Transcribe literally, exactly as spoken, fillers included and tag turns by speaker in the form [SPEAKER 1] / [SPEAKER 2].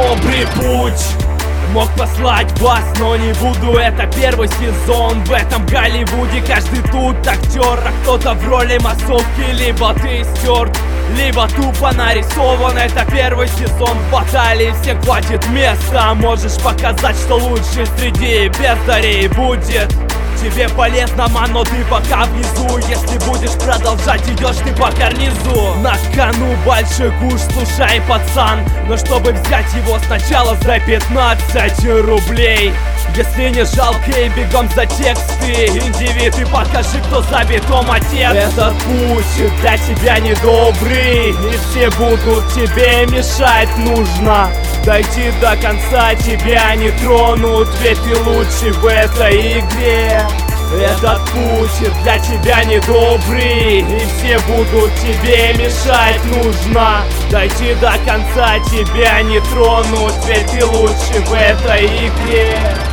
[SPEAKER 1] добрый путь. Мог послать вас, но не буду, это первый сезон. В этом Голливуде каждый тут актер, а кто-то в роли массовки. Либо ты стерт, либо тупо нарисован. Это первый сезон баталии, всем хватит места. Можешь показать, что лучший среди бездарей будет. Тебе полезно, ман, но ты пока внизу. Если будешь продолжать, идешь ты по карнизу. На кону большой куш, слушай, пацан. Но чтобы взять его сначала за пятнадцать рублей. Если не жалко, и бегом за тексты. Индивид, и покажи, кто за битом отец. Этот путь для тебя недобрый, и все будут тебе мешать. Нужно дойти до конца, тебя не тронут, ведь ты лучший в этой игре. Этот путь для тебя недобрый, и все будут тебе мешать. Нужно дойти до конца, тебя не тронут, ведь ты лучший в этой игре.